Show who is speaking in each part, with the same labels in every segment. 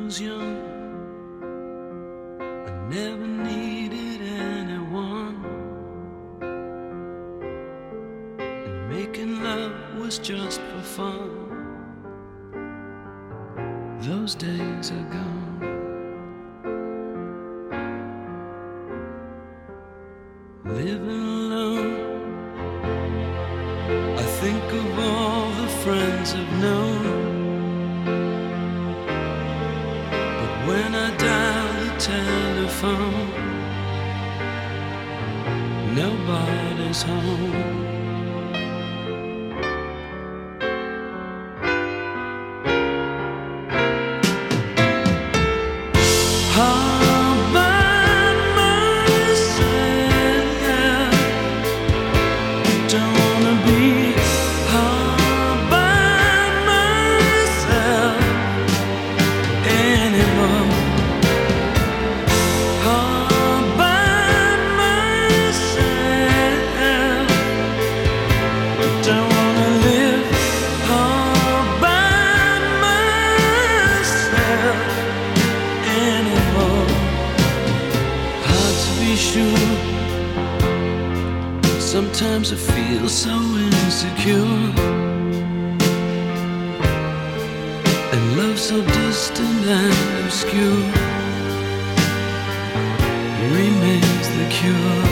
Speaker 1: was young, I never needed anyone, and making love was just for fun. Those days are gone. Living alone, I think of all the friends I've known, but when I dial the telephone, nobody's home. Sometimes I feel so insecure, and love so distant and obscure remains the cure.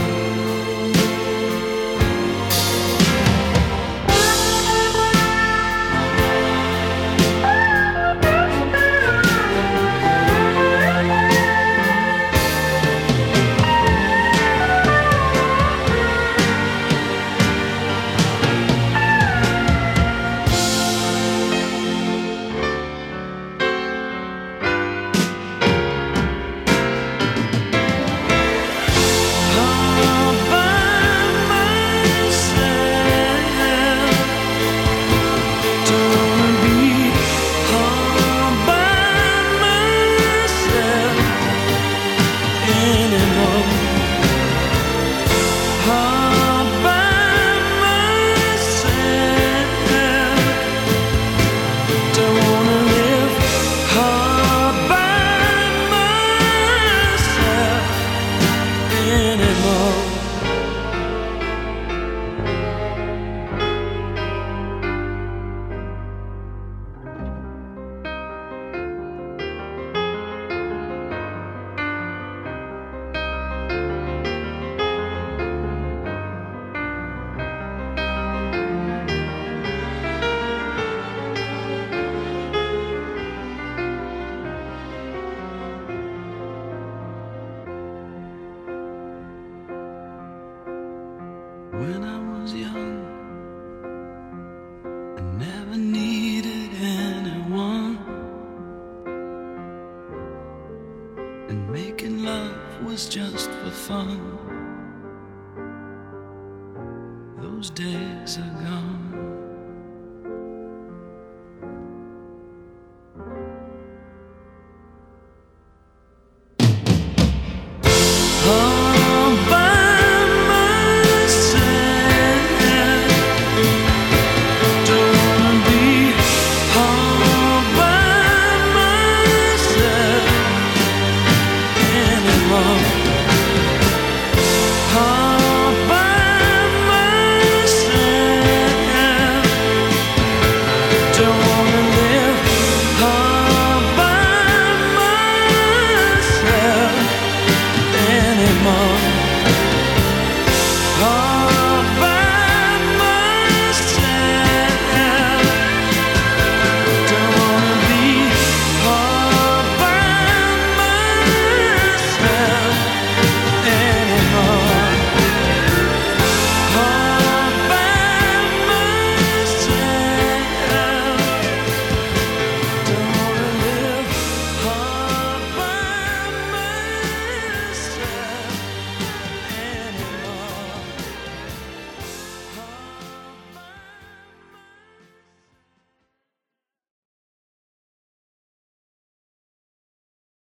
Speaker 1: When I was young, I never needed anyone, and making love was just for fun. Those days are gone.